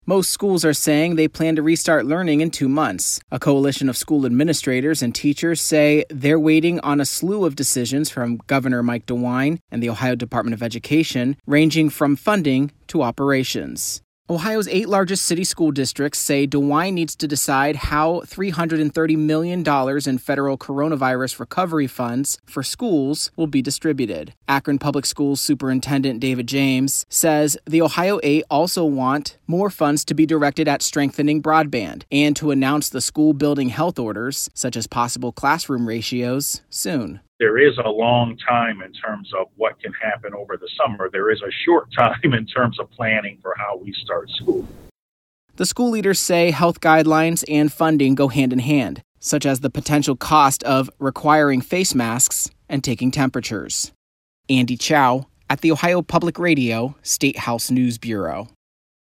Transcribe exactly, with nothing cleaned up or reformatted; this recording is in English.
Most schools are saying they plan to restart learning in two months. A coalition of school administrators and teachers say they're waiting on a slew of decisions from Governor Mike DeWine and the Ohio Department of Education, ranging from funding to operations. Ohio's eight largest city school districts say DeWine needs to decide how three hundred thirty million dollars in federal coronavirus recovery funds for schools will be distributed. Akron Public Schools Superintendent David James says the Ohio Eight also want more funds to be directed at strengthening broadband and to announce the school building health orders, such as possible classroom ratios, soon. There is a long time in terms of what can happen over the summer. There is a short time in terms of planning for how we start school. The school leaders say health guidelines and funding go hand in hand, such as the potential cost of requiring face masks and taking temperatures. Andy Chow at the Ohio Public Radio State House News Bureau.